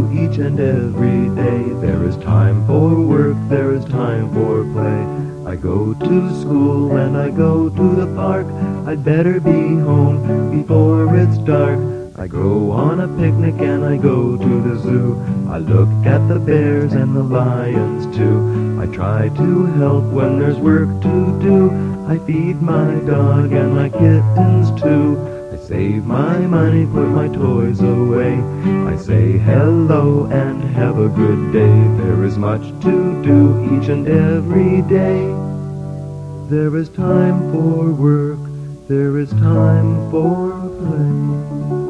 each and every day. There is time for work, there is time for play. I go to school and I go to the park. I'd better be home before it's dark. I go on a picnic and I go to the zoo. I look at the bears and the lions too. I try to help when there's work to do. I feed my dog and my kittens too. I save my money, put my toys away. I say hello and have a good day. There is much to do each and every day. There is time for work, there is time for play.